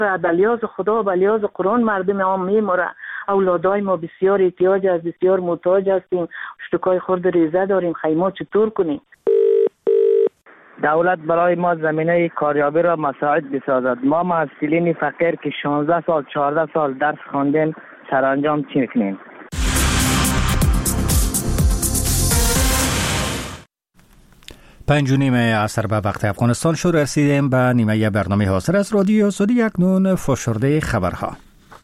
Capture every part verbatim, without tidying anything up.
بلیاز خدا بلیاز قرآن مردم عام میموره. اولادای ما بسیار احتیاج است، بسیار محتاج هستیم، اشتکای خورد ریزه داریم، خیمه چطور کنیم؟ دولت برای ما زمینه کاریابی را مساعد بسازد. ما محصلین فقیر که شانزده سال چهارده سال درس خواندیم سرانجام چی میکنیم؟ پنج و نیم عصر به وقت افغانستان شو رسیدیم به نیمه برنامه حاضر از رادیو آزادی. اکنون فشرده خبرها.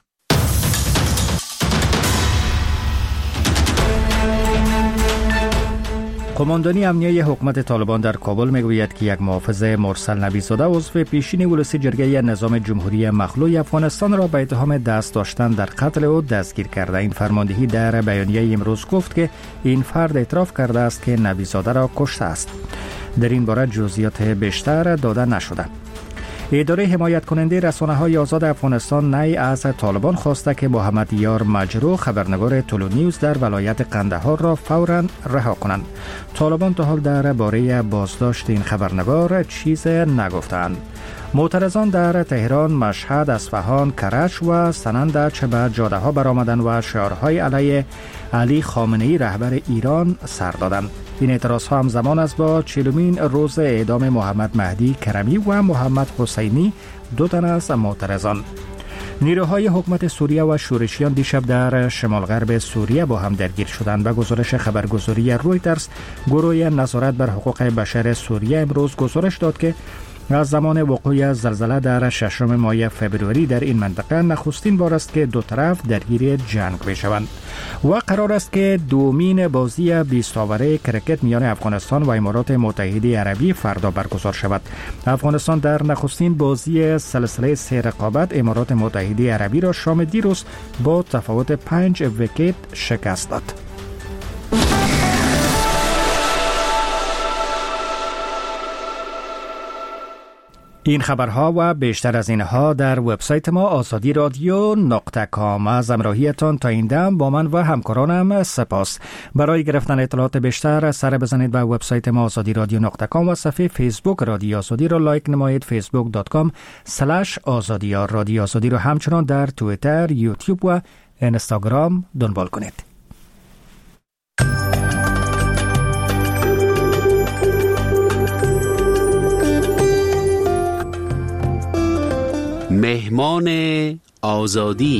قماندانی امنیه حکومت طالبان در کابل میگوید که یک محافظ مرسل نبی‌زاده عضو پیشین ولسی جرگه نظام جمهوری مخلوع افغانستان را به اتهام دست داشتن در قتل او دستگیر کرده. این فرماندهی در بیانیه امروز گفت که این فرد اعتراف کرده است که نبی‌زاده را کشته است. در این باره جزئیات بیشتر داده نشده. اداره حمایت کننده رسانه‌های آزاد افغانستان نی از طالبان خواسته که محمد یار مجروح خبرنگار تولو نیوز در ولایت قندهار را فوراً رها کنند. طالبان تا حال درباره بازداشت این خبرنگار چیز نگفتند. معترضان در تهران، مشهد، اصفهان، کرج و سنند چه به جاده‌ها برآمدند و شعارهای علیه علی خامنه‌ای رهبر ایران سر دادند. این اعتراضها همزمان است با چهلمین روز اعدام محمد مهدی کرمی و محمد حسینی، دو تن از معترضان. نیروهای حکومت سوریه و شورشیان دیشب در شمال غرب سوریه با هم درگیر شدند. به گزارش خبرگزاری رویترز، گروه نظارت بر حقوق بشر سوریه امروز گزارش داد که از زمان وقوع زلزله در ششم ماه فبروری در این منطقه نخستین بار است که دو طرف درگیر جنگ میشوند و قرار است که دومین بازی بیست اوره کرکت میان افغانستان و امارات متحده عربی فردا برگزار شود. افغانستان در نخستین بازی سلسله سه رقابت امارات متحده عربی را شام دیروز با تفاوت پنج ویکت شکست داد. این خبرها و بیشتر از اینها در وبسایت ما آزادی رادیو نقطه کام. از همراهیتان تا این دم با من و همکارانم سپاس. برای گرفتن اطلاعات بیشتر سر بزنید به وبسایت ما آزادی رادیو نقطه کام و صفحه فیسبوک رادیو آزادی را لایک نمایید. فیسبوک دات کام اسلش آزادی. رادیو آزادی را همچنان در توییتر، یوتیوب و اینستاگرام دنبال کنید. مهمان آزادی.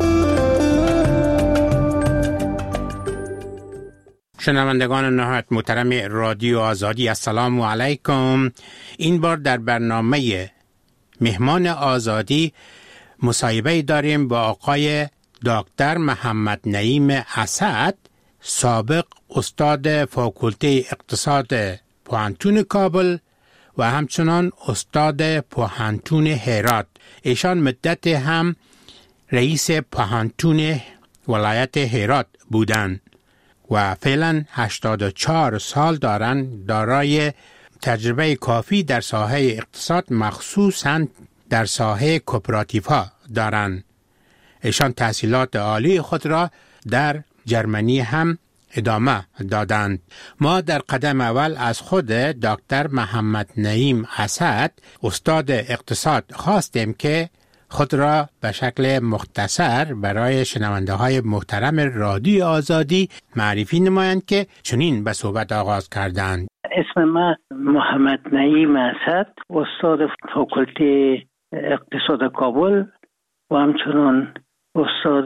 شنوندگان نهایت محترم رادیو آزادی، السلام علیکم. این بار در برنامه مهمان آزادی مصاحبه داریم با آقای دکتر محمد نعیم اسد، سابق استاد فاکولته اقتصاد پوهنتون کابل و همچنان استاد پوهنتون هرات. ایشان مدت هم رئیس پوهنتون ولایت هرات بودند و فعلا هشتاد و چهار سال دارند. دارای تجربه کافی در ساحه اقتصاد، مخصوصاً در ساحه کوپراتیف ها دارند. ایشان تحصیلات عالی خود را در جرمنی هم ادامه دادند. ما در قدم اول از خود دکتر محمد نعیم اسد، استاد اقتصاد، خواستیم که خود را به شکل مختصر برای شنونده های محترم رادیو آزادی معرفی نمایند که چنین به صحبت آغاز کردند. اسم من محمد نعیم اسد، استاد فاکولته اقتصاد کابل و همچنان استاد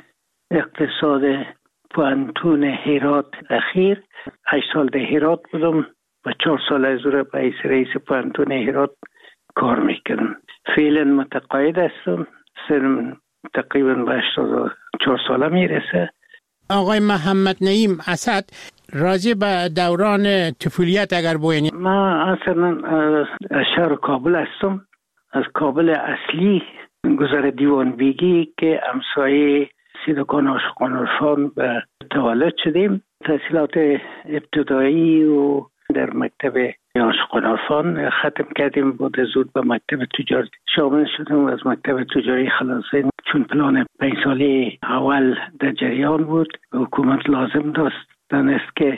اقتصاد پوهنتون هرات اخیر. هشت سال در هرات بودم و چهار سال از اون به حیث رئیس پوهنتون هرات کار میکنم. فعلا متقاعد هستم. سنم تقریبا به هشتاد و چهار ساله میرسه. آقای محمد نعیم اسد، راجع به دوران طفولیت اگر بگویید. من اصلا از شهر کابل هستم، از کابل اصلی گذر دیوان بیگی که همسایه سیدکان عاشقان عرفان به تولد شدیم. تحصیلات ابتدایی و در مکتب عاشقان عرفان ختم کردیم. بود زود به مکتب تجاری شامل شدم و از مکتب تجاری خلاصه، چون پلان پنج ساله اول در جریان بود. حکومت لازم داشت که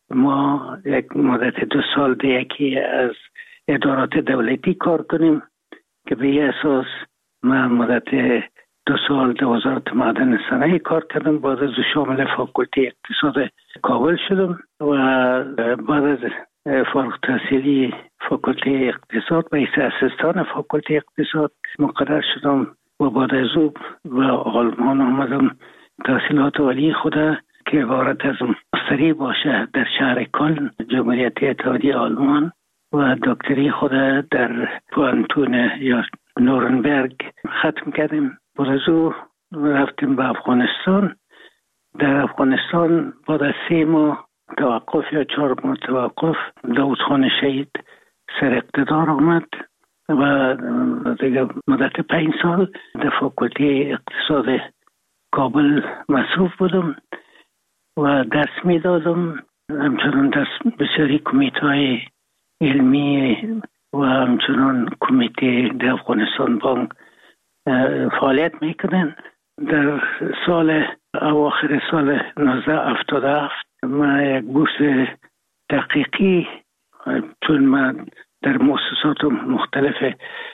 ما یک مدت دو سال در یکی از ادارات دولتی کار کنیم که به این اساس من مدت دو سال در وزارت معدن صنایع کار کردم. بعد از شامل فاکولته اقتصاد کابل شدم و بعد از فارغ التحصیلی فاکولته اقتصاد به حیث اسیستان فاکولته اقتصاد مقرر شدم و بعد از او به آلمان آمدم تحصیلات عالی خود که عبارت از ماستری باشه در شهر کلن جمهوریت اتحادیه آلمان و دکتری خود در پوانتون یا نورنبرگ ختم کردیم. بعد از او رفتیم به افغانستان. در افغانستان بعد از سه ماه توقف یا چهار ماه توقف داود خان شهید سر اقتدار آمد و دیگه مدت پنج سال در فاکولته اقتصاد کابل مصروف بودم و درس می دادم. همچنان درس بسیاری کمیته های علمی و همچنان کمیته در افغانستان بانک فعالیت میکنن. در سال اواخر سال نوزده هفتاد و هفت من یک بورس تحقیقی، چون من در مؤسسات مختلف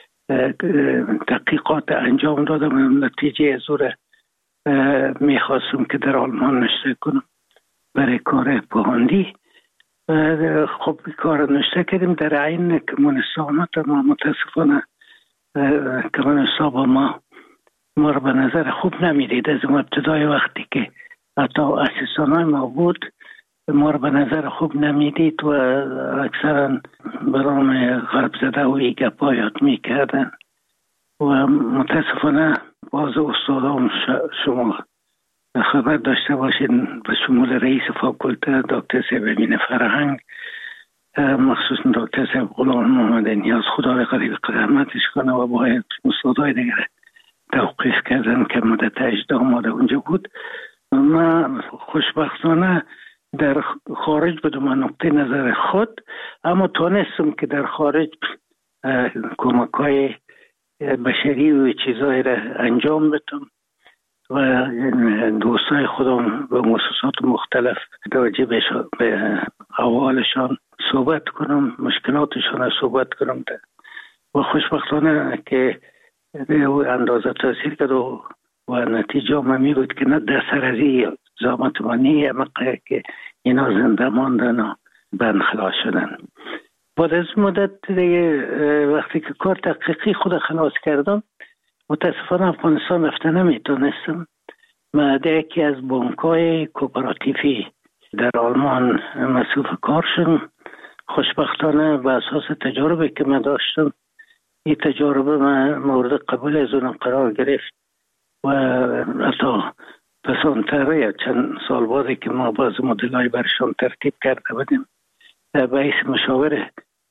تحقیقات انجام دادم، نتیجه زور میخواستم که در آلمان نشته کنم برای کار پاهندی. خب کار نشته کردیم. در عین که منستانات ما متاسفانه که منستان با ما ما رو به نظر خوب نمیدید. از ابتدای وقتی که حتی اسیستانای ما بود ما رو به نظر خوب نمیدید و اکثرا برام غرب زده و ای گپا یاد میکردن و متاسفانه باز استادام شما خبر داشته باشین به شمول رئیس فاکولته دکتر صاحب امین فرهنگ، مخصوصا دکتر صاحب غلام محمد نیاز، خدا به قریب رحمتش کنه، و باید استادای دیگر توقیف کردن که مدت هجده ماه اونجا بود. من خوشبختانه در خارج بودم من نقطه نظر خود، اما تانستم که در خارج کمک‌های بشری و چیزایی را انجام بدم و دوستای خودم به مؤسسات مختلف راجع به احوالشان صحبت کنم، مشکلاتشان را صحبت کنم و خوشبختانه که اندازه تاثیر کرد و نتیجه ما می بود که نه در سر از این زامت ما نیه مقیه که اینا زنده ماندن و بند خلاص شدن. بعد از مدت دیگه وقتی که کار تحقیقی خود خلاص کردم متاسفانه افغانستان رفته نمیتونستم. من در یکی از بانک‌های کوپراتیفی در آلمان مصروف کار شدم. خوشبختانه به اساس تجربه که من داشتم این تجربه من مورد قبول از اون قرار گرفت و حتی پسانتر یا چند سال بعدی که ما باز مدلای برشان ترتیب کرده بودیم باعث مشاور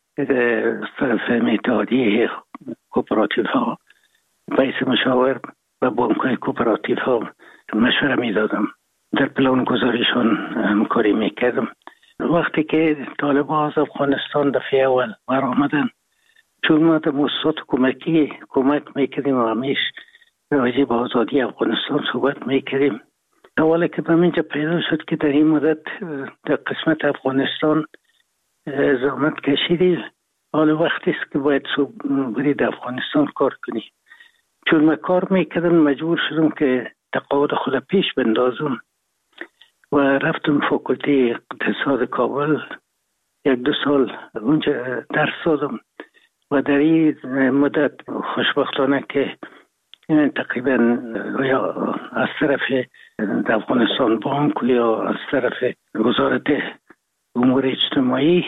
طرف اتحادیه کوپراتیف ها باعث مشاور و بانک‌های کوپراتیف ها مشوره می دادم، در پلان گذاریشان همکاری می کردم. وقتی که طالبان از افغانستان دفعه اول بر آمدن، چون ما در مؤسسات کمکی کمک می کردیم و همیش راجع به آزادی افغانستان صحبت می کردیم، اولا که به منجا پیدا شد که در این مدت در قسمت افغانستان زحمت کشیدی، حالا وقتی است که باید برید افغانستان کار کنی. چون من کار میکردم مجبور شدم که تقاعد خود پیش بندازم و رفتم فاکولته اقتصاد کابل یک دو سال اونجا درس دادم و در این مدت خوشبختانه که تقریبا یا از طرف افغانستان بانک یا از طرف وزارت امور اجتماعی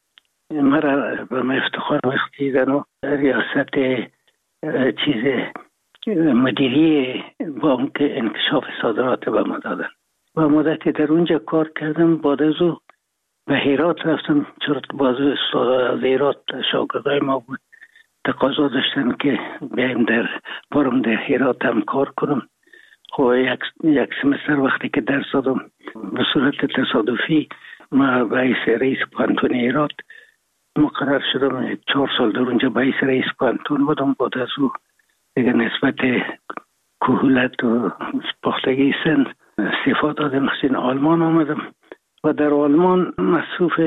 مرا به من افتخار بخشیدن و ریاست چیز مدیری بانک انکشاف صادرات به ما دادن و مدتی در اونجا کار کردم. بعد از او به هرات رفتم، چون بازو استاد از هرات شاگردای ما بود، تقاضا داشتن که بیایم در برم در هرات هم کار کنم. خب یک, یک سمستر وقتی که درس دادم به صورت تصادفی ما باعث رئیس پانتون هرات مقرر شدم. چهار سال در اونجا باعث رئیس پانتون بودم. بعد از او دیگه نسبت کهولت و پختگی سن استعفا دادم، خصین آلمان آمدم و در آلمان مصروف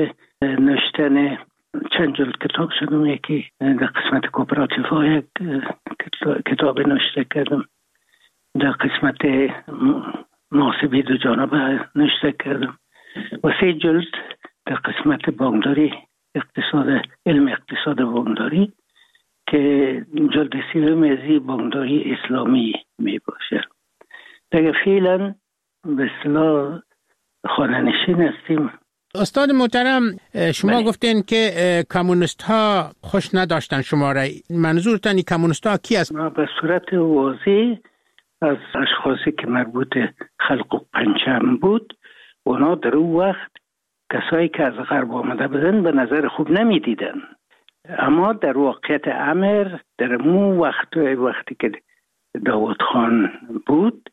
نوشتن چند جلد کتاب شدم. یکی در قسمت کوپراتیف ها یک کتاب نوشته کردم، در قسمت محاسبه دو جانبه نوشته کردم و سه جلد در قسمت بانکداری اقتصاد، علم اقتصاد بانکداری که جلد سوم از بانکداری اسلامی می باشه. دیگه فعلا به اصطلاح خانه‌نشین هستیم. استاد محترم، شما بله. گفتین که کمونیست ها خوش نداشتن شما را. منظورتان این کمونیست ها کی است؟ ما به صورت واضح از اشخاصی که مربوط خلق و پنجم بود، اونا در اون وقت کسایی که از غرب آمده بودن به نظر خوب نمی دیدن. اما در واقعیت امر در مو وقت وقتی که داوود خان بود،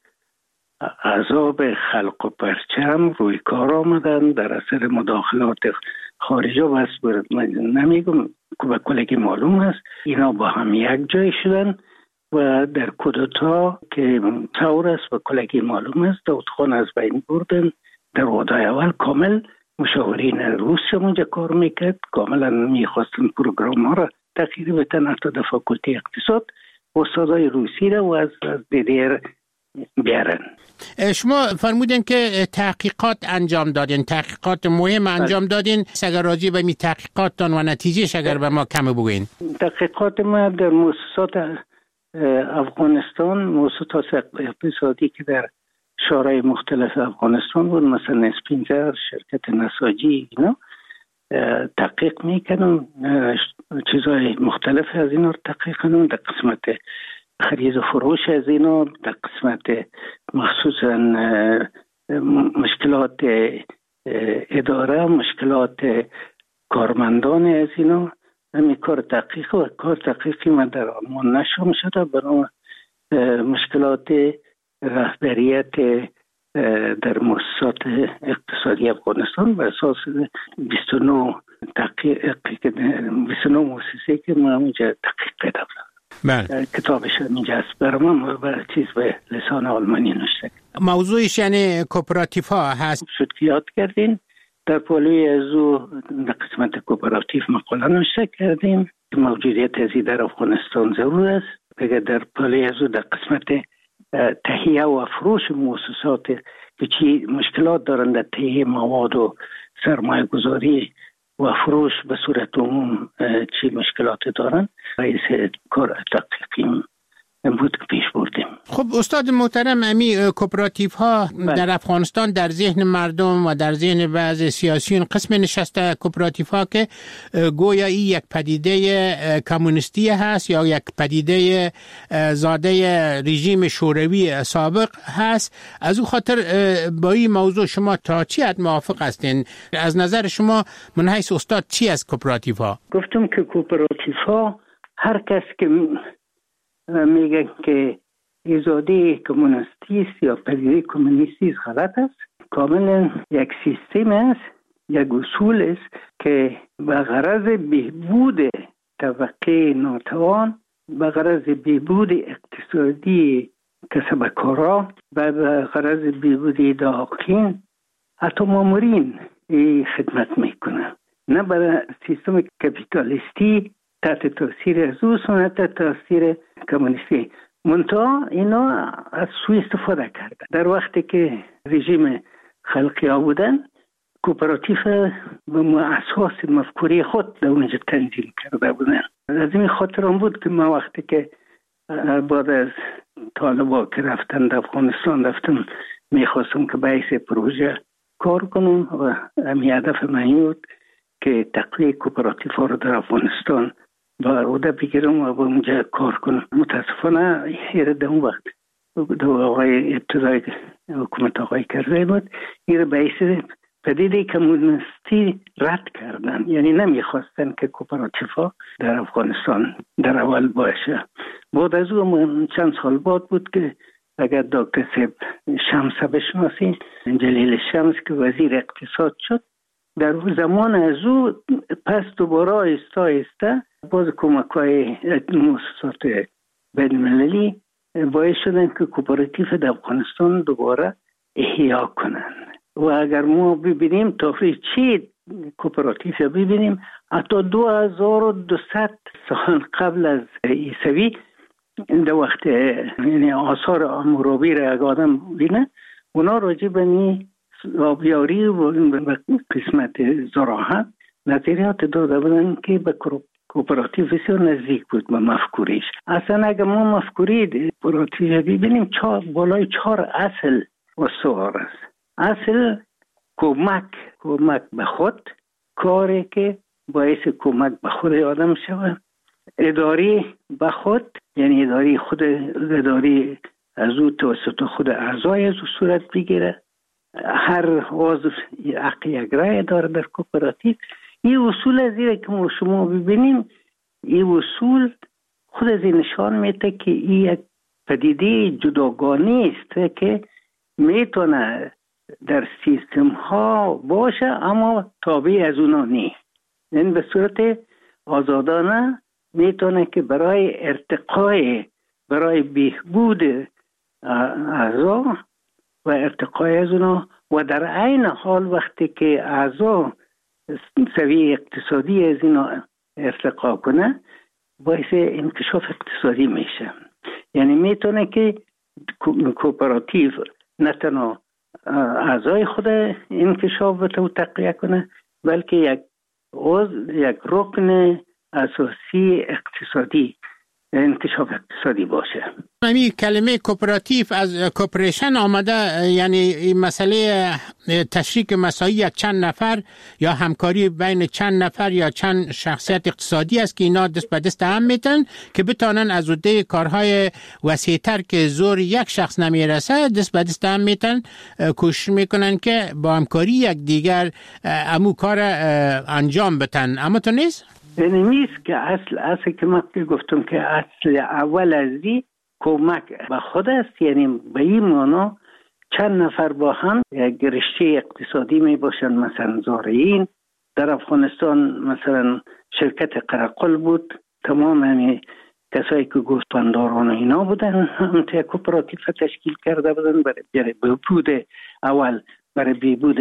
عذاب خلق و پرچم روی کار آمدن در اثر مداخلات خارجی. بس نمیگم که به کلگی معلوم است اینا با هم یک جای شدن و در کودتا که ثور است و کلگی معلوم است داوود خان از بین بردن. در وادای اول کامل مشاورین روس اونجا کار میکرد، کاملا میخواستن پروگرام ها را تغییر بدن، حتی در فاکولته اقتصاد استادای روسی را و از دیدیر بیارن. شما فرمودین که تحقیقات انجام دادین، تحقیقات مهم انجام دادین. اگر راجع به می تحقیقاتتان و نتیجهش اگر به ما کم بگوین. تحقیقات ما در مؤسسات افغانستان، مؤسسات اقتصادی که در شورای مختلف افغانستان بود، مثلا اسپینزر، شرکت نساجی، اینا تحقیق میکنم، چیزهای مختلف از اینا رو تحقیق کنم. در قسمت خرید و فروش از اینا، در قسمت مخصوصا مشکلات اداره، مشکلات کارمندان از اینا، همین کار تحقیق و کار تحقیقی من در آلمان نشام شده برای مشکلات رهبریت در مؤسسات اقتصادی افغانستان بر اساس بیست و نه تحقیق بیست و نه مؤسسه که ما اونجا تحقیق کردم. بله. کتابش اینجا است برای ما به چیز به لسان آلمانی نوشته. موضوعش یعنی کوپراتیف ها هست. شد که یاد کردین در پالوی از او در قسمت کوپراتیف مقاله نوشته کردیم که موجودیت ازی در افغانستان ضرور است. بگه در پالوی از او در قسمت تهیه و فروش مؤسسات که چی مشکلات دارند در تهیه مواد و سرمایه گذاری و فروش به صورت عموم چی مشکلات دارند، رئیس کار تحقیقی بود که پیش بردیم. خب استاد محترم، امی کوپراتیف ها در افغانستان در ذهن مردم و در ذهن بعض سیاسیون قسم نشسته کوپراتیف ها که گویا این یک پدیده کمونیستی هست یا یک پدیده زاده رژیم شوروی سابق هست. از او خاطر با این موضوع شما تا چی حد موافق هستین؟ از نظر شما من حیث استاد چی از کوپراتیف ها؟ گفتم که کوپراتیف ها هر کس که میگن که ایجادی کمونیستی است یا پدیده کمونیستی است غلط است. کاملا یک سیستم است، یک اصول است که به غرض بهبود طبقه ناتوان، به غرض بهبود اقتصادی کسبکارا و به غرض بهبود داخلین حتی مامورین خدمت میکنه، نه برای سیستم کپیتالیستی تحت تاثیر از او نه تحت تاثیر کمونیستی. منتها اینا از سوی استفاده کردن. در وقتی که رژیم خلقی ها بودن، کوپراتیف به اساس مفکوری خود در اونجا تنظیم کرده بودن. از این خاطر هم بود که ما وقتی که بعد از طالبا که رفتن در افغانستان رفتم، میخواستم که باعث پروژه کار کنم و همین هدف من بود که تقویه کوپراتیف ها رو در افغانستان با عهده بگیرم و با اونجا کار کنم. متاسفانه ایره در اون وقت دو آقای ابتدای حکومت آقای کرزی بود، ایره باعث پدیده کمونیستی رد کردن، یعنی نمیخواستن که کوپراتیف ها در افغانستان در اول باشه. بعد از اون چند سال بعد بود که اگر دکتر سیب شمس بشناسی، جلیل شمس که وزیر اقتصاد شد، در زمان از او پس دوباره آیسته آیسته باز کمک‌های مؤسسات بین‌المللی باعث شدن که کوپراتیف در افغانستان دوباره احیا کنن. و اگر ما ببینیم تاریخ چی کوپراتیف ببینیم، حتی دو هزار و دویست سال قبل از عیسوی در وقت یعنی آثار امورابی را اگه آدم بینه، اونا راجع به نی آبیاری و قسمت زراعت نظریات داده بودن که به کوپراتیو بسیار نزدیک بود به مفکوریش. اصلا اگه ما مفکوری کوپراتیو ببینیم چهار بالای چهار اصل استوار است. اصل کمک کمک به خود، کاری که باعث کمک به خود آدم شود. اداری به خود، یعنی اداری خود اداری از او توسط خود اعضای از او صورت بگیره. هر عضو حق یک رای داره در کوپراتیو. این اصول از این که ما شما ببینیم، این اصول خود از این نشان میده که این یک پدیده جداگانه است که میتونه در سیستم ها باشه اما تابع از اونا نیست. یعنی به صورت آزادانه میتونه که برای ارتقای، برای بهبود اعضا و ارتقای از اونا و در عین حال وقتی که اعضا سویه اقتصادی از اینا ارتقا کنه باعث انکشاف اقتصادی میشه. یعنی میتونه که کوپراتیو نه تنها اعضای خود انکشاف و تقویه کنه، بلکه یک عضو، یک رکن اساسی اقتصادی، انکشاف اقتصادی باشه. همین کلمه کوپراتیو از کوپریشن آمده، یعنی این مسئله تشریک مساعی یک چند نفر یا همکاری بین چند نفر یا چند شخصیت اقتصادی است که اینا دست به دست هم میتن که بتانن از عهده کارهای وسیع‌تر که زور یک شخص نمیرسه دست به دست هم میتن، کوشش میکنن که با همکاری یک دیگر امو کار انجام بدن. اما تو نیست؟ یعنی نیست که اصل اصل که من گفتم که اصل اول از دی کمک به خود است. یعنی به این معنا چند نفر با هم یک رشته اقتصادی می باشن. مثلا زارعین در افغانستان مثلا شرکت قرقل بود، تمام همین کسایی که گوسفنداران اینا بودن هم تا کوپراتیو تشکیل کرده بودن برای بهبود اول، برای بهبود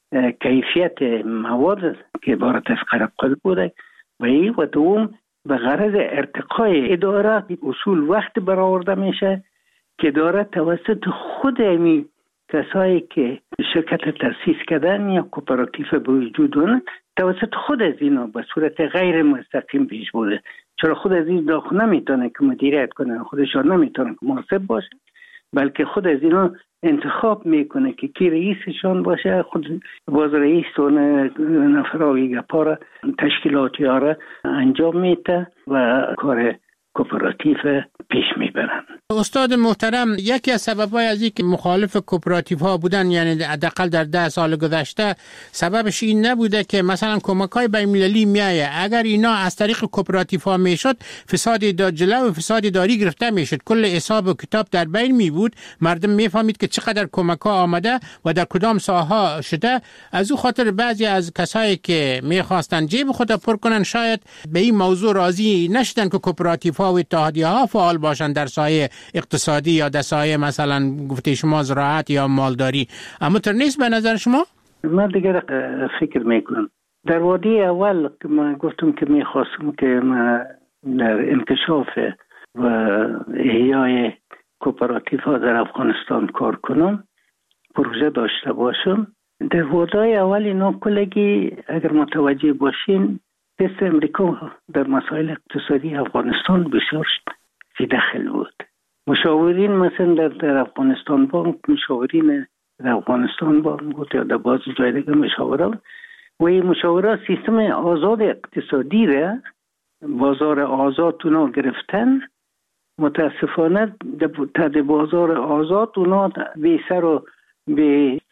کیفیت مواد که عبارت از قرقل بوده و ای و دوم به غرض ارتقای اداره. اصول وقت برآورده میشه که اداره توسط خود امی کسایی که شرکت تأسیس کردن یا کوپراتیو به وجود اون توسط خود از اینا به صورت غیر مستقیم پیش بوده. چرا خود از این داخل نمیتونه که مدیریت کنه، خودشان نمیتونه که محاسب باشه، بلکه خود از اینا انتخاب میکنه که کی رئیسشان باشه. خود باز رئیس و نفراوی گپارا تشکیلاتی ها را انجام میده و کار کوپراتیو پیش میبرن. استاد محترم، یکی از سبب‌های از این که مخالف کوپراتیو ها بودن، یعنی حداقل در ده سال گذشته، سببش این نبوده که مثلا کمک‌های بین‌المللی میایه، اگر اینا از طریق کوپراتیو ها میشد فساد جلو و فساد داری گرفته میشد، کل حساب و کتاب در بین می بود، مردم میفهمید که چقدر کمک‌ها آمده و در کدام ساحه شده. از او خاطر بعضی از کسایی که میخواستن جیب خود پر کنن شاید به این موضوع راضی نشدن که کوپراتیو ها و اتحادیه ها فعال باشن در سایه اقتصادی یا در سایه مثلا گفته شما زراعت یا مالداری. اما تر نیست به نظر شما؟ من دیگر فکر میکنم در وادی اول که من گفتم که میخواستم که من در انکشاف و احیای کوپراتیو ها در افغانستان کار کنم، پروژه داشته باشم. در وادی اول اینا کلگی اگر متوجه باشین دست امریکا در مسائل اقتصادی افغانستان بسیار فی داخل بود. مشاورین مثلا در, در افغانستان بانک، مشاورین در افغانستان بانک بود یا در باز جای دیگه مشاوران و این مشاوران سیستم آزاد اقتصادی را، بازار آزاد اونا گرفتن. متاسفانه در بازار آزاد اونا به سر و به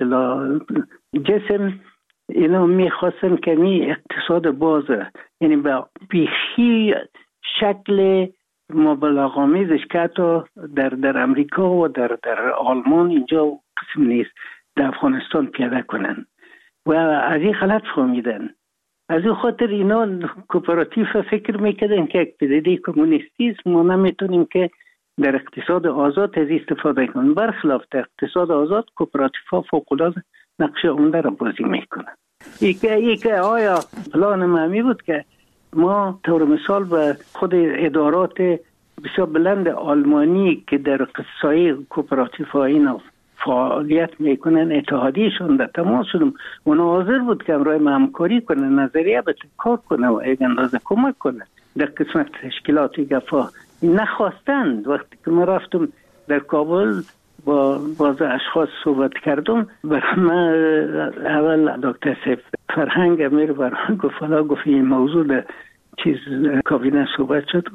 جسم اینا میخواستن که می اقتصاد بازه، یعنی به بیخی شکل مبالغه‌آمیزش که حتی در در امریکا و در در آلمان اینجا قسم نیست در افغانستان پیاده کنن و از این غلط فهمیدن. از این خاطر اینا کوپراتیو فکر میکردن که یک پدیده کمونیستی است، ما نمیتونیم که در اقتصاد آزاد از استفاده کنیم. برخلاف در اقتصاد آزاد کوپراتیو ها فوق‌العاده نقش عمده را بازی میکنن. ای که ای که آیا پلان معمی بود که ما طور مثال به خود ادارات بسیار بلند آلمانی که در قصای کوپراتیف ها اینا فعالیت میکنن اتحادیشون در تماس شدم. اونا حاضر بود که امرای همکاری کنه، نظریه به کار کنه و یک اندازه کمک کنه در قسمت تشکیلات گفا. نخواستند. وقتی که من رفتم در کابل با بعض اشخاص صحبت کردم، برای من اول دکتر سیف فرهنگ امیر برای گفت حالا گفت این موضوع در چیز کابینه صحبت شد،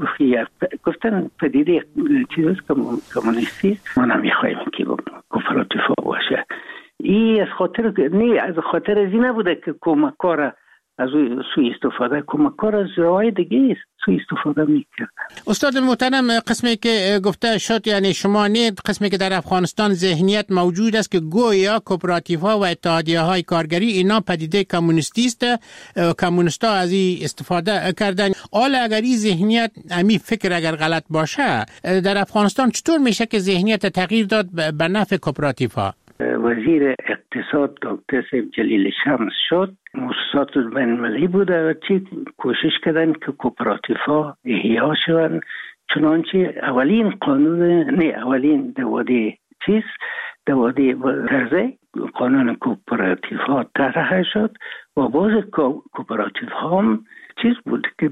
گفتن پدیده چیز کمونیستی ما نمیخوایم که کوپراتیف باشه. این از خاطر نه از خاطر از این نبوده که کمکار از سوی استفاده کمکار از راه دیگه است سوی استفاده میکرد. استاد محترم، قسمی که گفته شد یعنی شما نه قسمی که در افغانستان ذهنیت موجود است که گویا کوپراتیف ها و اتحادیه های کارگری اینا پدیده کمونیستی است، کمونیستا از این استفاده کردن. حالا اگر این ذهنیت امی فکر اگر غلط باشه در افغانستان چطور میشه که ذهنیت تغییر داد به نفع کوپراتیف ها؟ وزیر اقتصاد دکتر سیف جلیل شمس شد، مؤسسات بین‌المللی بوده و چی کوشش کردن که کوپراتیف ها احیا شوند. چنانچه اولین قانون نه اولین دواده چیز دواده ترزه قانون کوپراتیف ها طرح شد و باز کوپراتیف ها هم چیز بود که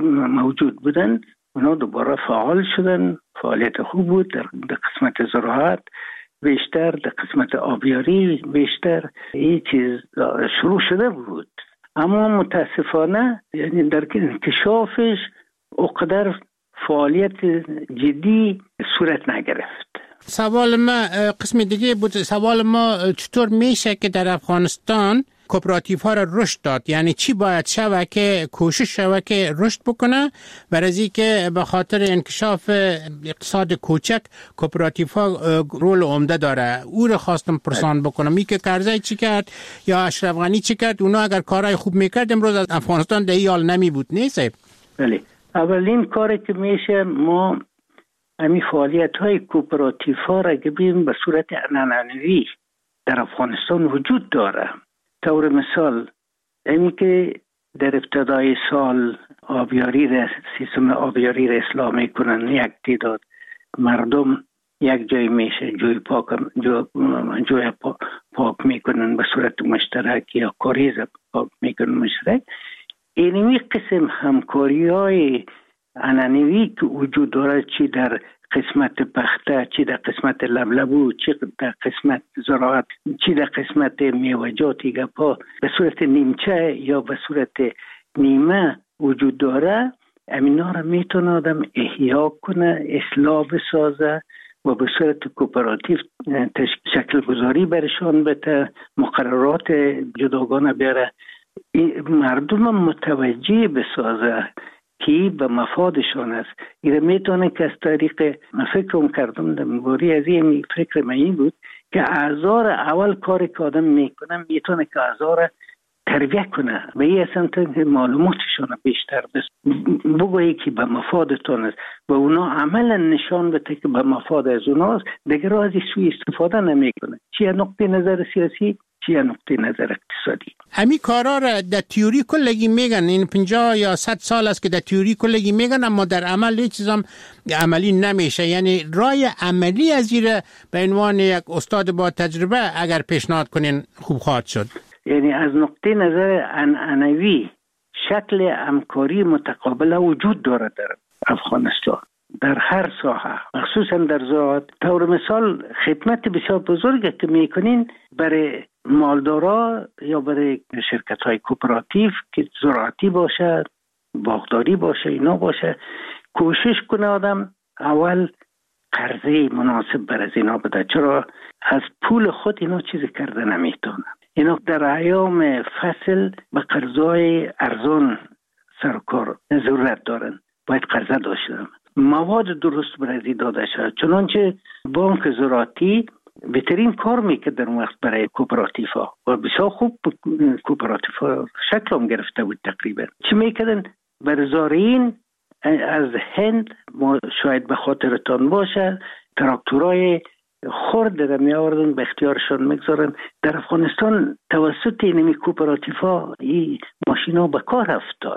موجود بودن. اونا دوباره فعال شدن، فعالیت خوب بود در, در قسمت زراعت بیشتر، در قسمت آبیاری بیشتر این چیز شروع شده بود. اما متاسفانه یعنی در انکشافش اقدر فعالیت جدی صورت نگرفت. سوال ما قسم دیگه بود. سوال ما چطور میشه که در افغانستان کوپراتیف ها را رشد داد؟ یعنی چی باید شوه که کوشش شوه که رشد بکنه؟ برای که به خاطر انکشاف اقتصاد کوچک کوپراتیف ها رول عمده داره. او را خواستم پرسان بکنم می که کرزی چی کرد یا اشرف غنی چی کرد؟ اونا اگر کارهای خوب میکرد امروز از افغانستان در این حال نمی بود. نیست؟ بله. اولین کاری که میشه ما همین فعالیت های کوپراتیف ها را که بیم به صورت عنعنوی در افغانستان وجود داره. طور مثال اینی که در ابتدای سال آبیاری را سیستم آبیاری را اصلاح میکنن، یک تعداد مردم یک جای میشه جوی پاک جو جوی پاک میکنن به صورت مشترک یا کاریز پاک میکنن مشترک. اینمی قسم همکاری های عنعنوی که وجود داره، چی در قسمت پخته، چی در قسمت لبلبو، چی در قسمت زراعت، چی در قسمت میوه‌جاتی گپا به صورت نیمچه یا به صورت نیمه وجود داره، امینا را میتونه آدم احیا کنه، اصلاح بسازه و به صورت کوپراتیو شکل گذاری برشان بده، مقررات جداگانه بیاره، مردم متوجه بسازه که به مفادشان است. این میتونه که از طریق من فکرم کردم در مباری از این فکر من این بود که اعضا را اول کاری که آدم میکنه میتونه که اعضا را تربیه کنه و این اصلا معلوماتشان بیشتر بس بگویی که به مفادتان است و اونا عملا نشان بده که به مفاد از اوناست، دیگر از این سوی استفاده نمیکنه، چی نقطه نظر سیاسی چی نقطه نظر اقتصادی. همین کارا را در تئوری کلگی میگن، این پنجاه یا صد سال است که در تئوری کلگی میگن، اما در عمل هیچ چیزام عملی نمیشه. یعنی رای عملی از این به عنوان یک استاد با تجربه اگر پیشنهاد کنین خوب خواهد شد. یعنی از نقطه نظر عنعنوی شکل همکاری متقابل وجود دارد در افغانستان در هر ساحه، مخصوصا در زراعت. طور مثال خدمت بسیار بزرگی که میکنین برای مالدارا یا برای شرکت های کوپراتیو که زراعتی باشه، باغداری باشه، اینا باشه، کوشش کنه آدم اول قرضه مناسب بر از اینا بده، چرا از پول خود اینا چیزی کرده نمیتونه. اینا در ایام فصل به قرضای ارزان سرکار ضرورت دارن، باید قرضه داشته باشن، مواد درست برای داده شد. چنانچه بانک زراعتی بهترین کار میکرد در وقت برای کوپراتیف ها و بسیار خوب کوپراتیف ها شکل هم گرفته بود. تقریبا چی میکردن؟ بر زارعین از هند، ما شاید به خاطرتان باشه، تراکتورای خرد را می آوردن به اختیارشان میگذارن. در افغانستان توسط اینمی کوپراتیف ها این ماشین ها به کار افتاد،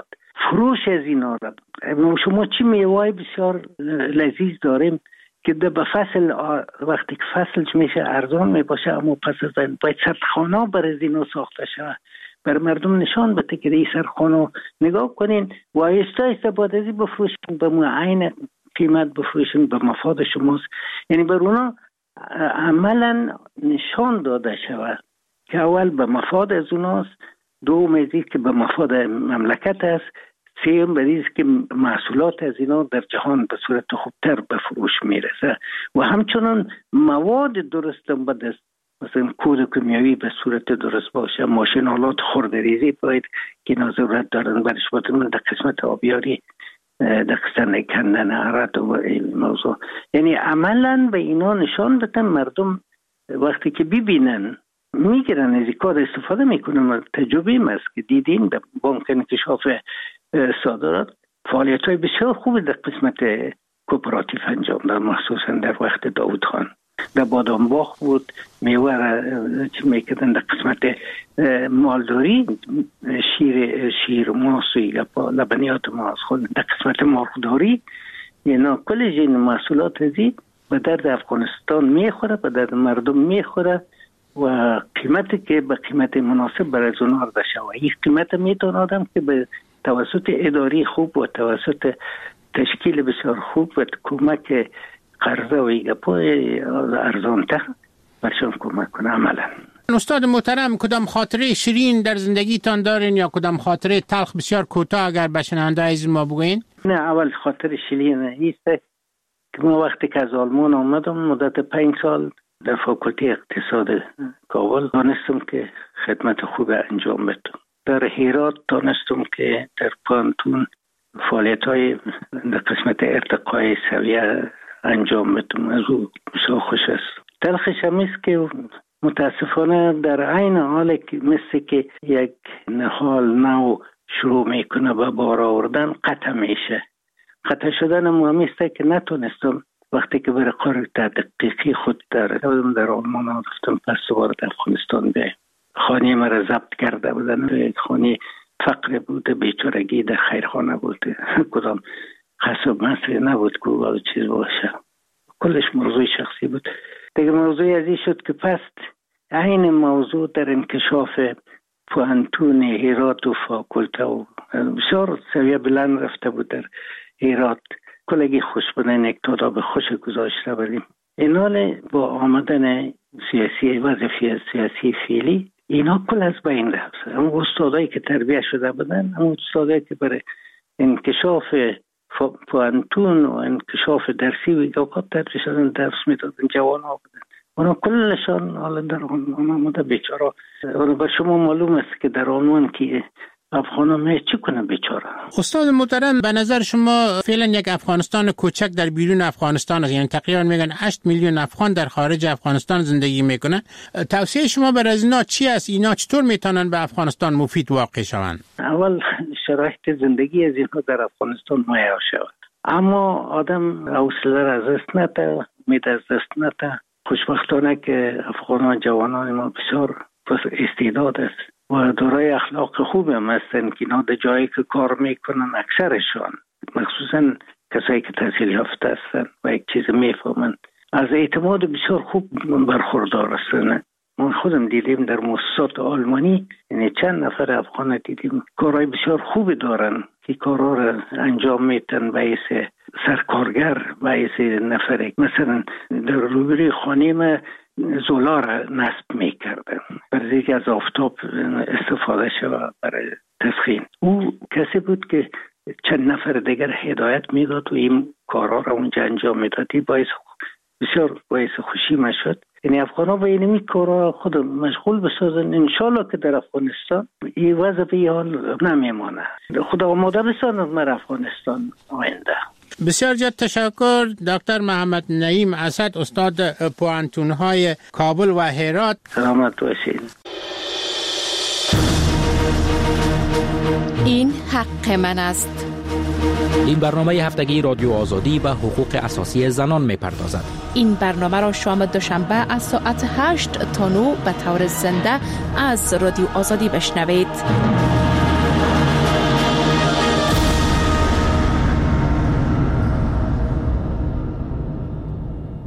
فروش از اینا را. شما چی میوه بسیار لذیذ داریم که به فصل وقتی که فصلش میشه ارزان میباشه، اما پس از این باید سردخانه بر از اینا ساخته شود، بر مردم نشان بده که این سردخانه نگاه کنین و آیسته آیسته بعد از این بفروشین، به معین قیمت بفروشین، به مفاد شماست. یعنی بر اونا عملا نشان داده شود که اول به مفاد از اوناست، دوم از این که به مفاد مملکت است، سیم بریز که محصولات از اینا در جهان به صورت خوبتر به فروش میرسه و همچنان مواد درست به دست، مثلا کود کیمیایی به صورت درست باشه، ماشین آلات خردریزی باید که ضرورت دارن برش باتون در قسمت آبیاری، در قسمت کندن عرض و این موضوع. یعنی عملا به اینا نشان بدن، مردم وقتی که ببینن میگیرن از این کار استفاده میکنن. تجربه است که دیدین در بانک انکشاف صادرات فعالیت های بسیار خوبی در قسمت کوپراتیو انجام داد، مخصوصا در وقت داوود خان. در بادامباغ بود میوه را چی میکردن، در قسمت مالداری شیر شیر ماست و لبنیات ماست خود، در قسمت مرغداری اینا کل جین محصولات ازی به درد افغانستان میخوره، به درد مردم میخوره و قیمتی که به قیمت مناسب برای اونها رده شود. این قیمت میتونه آدم که به توسط اداری خوب و توسط تشکیل بسیار خوب و کمک قرضه و ایگپای ارزانتر برشان کمک کنه عملا. استاد محترم، کدام خاطره شیرین در زندگیتان دارین یا کدام خاطره تلخ بسیار کوتاه اگر به شنونده عزیز ما بگوین؟ نه، اول خاطر شیرین ایست که ما وقتی که از آلمان آمدم مدت پنج سال در فاکولته اقتصاد کابل دانستم که خدمت خوب انجام بدم. در هرات دانستم که در پانتون فعالیت های در قسمت ارتقای سویه انجام بدم. از او بسیار خوش است. تلخش هم است که متاسفانه در عین حال که مثل که یک نهال نو شروع میکنه به بار آوردن قطع میشه. قطع شدن مهم است که نتونستم وقتی که برای کار تحقیقی خود در در آلمان رفتم، پس دوباره در افغانستان بیایم. خانه مرا ضبط کرده بودن، خانه فقر بوده، بیچارگی در خیرخانه بوده، کدام قصب مصری نبود که او چیز باشه، کلش موضوع شخصی بود. دیگه موضوع ازی شد که پس این موضوع در انکشاف پوانتون هرات و فاکولته و بسیار سویه بلند رفته بود در هرات. کلگی خوش بودن یک تاداب خوش گذاشته بودیم. این حال با آمدن سیاسی وظیفه سیاسی فعلی اینا کل از بین رفت. اما استادایی که تربیه شده بودن، اما استادایی که برای انکشاف پوانتون و انکشاف درسی و ایگاقات تدریس شدن درس میدادن، جوان ها بودن. اونا کلشان حالا در آلمان آمده بیچاره. اونا بر شما معلوم است که در آلمان که افغان می چی کنه بیچاره. استاد محترم، به نظر شما فعلا یک افغانستان کوچک در بیرون افغانستان است، یعنی تقریبا میگن هشت میلیون افغان در خارج افغانستان زندگی میکنه. توصیه شما بر از اینا چی است؟ اینا چطور میتونن به افغانستان مفید واقع شوند؟ اول شرایط زندگی از اینها در افغانستان معیار شود، اما آدم حوصله را از دست نده، امید از دست نده. خوشبختانه که افغانان جوانان ما بسیار استعداد است و دارای اخلاق خوب هم هستن که اینا در جایی که کار میکنن اکثرشان، مخصوصا کسایی که تحصیل یافته هستن و یک چیز میفهمن، از اعتماد بسیار خوب برخوردار هستن. ما خودم دیدیم در مؤسسات آلمانی، یعنی چند نفر افغان دیدیم کارهای بسیار خوبی دارن که کارها را انجام میتن باعث سرکارگر، باعث نفر مثلا در روبروی خانه ما زولا را نصب میکردن برای اینکه از آفتاب استفاده شود برای تسخین. او کسی بود که چند نفر دیگر هدایت میداد و این کارها را اونجا انجام میداد. باعث بسیار باعث خوشی ما شد. یعنی افغان‌ها به این کارها خود مشغول بسازن، انشالله که در افغانستان این وضع به حال نمیمانه. خدا آماده بسازن در افغانستان آینده. بسیار زیاد تشکر دکتر محمد نعیم اسد، استاد پوانتون‌های کابل و هرات. سلامت باشید. این حق من است. این برنامه هفتگی رادیو آزادی به حقوق اساسی زنان می‌پردازد. این برنامه را شام دوشنبه از ساعت هشت تا نه به طور زنده از رادیو آزادی بشنوید.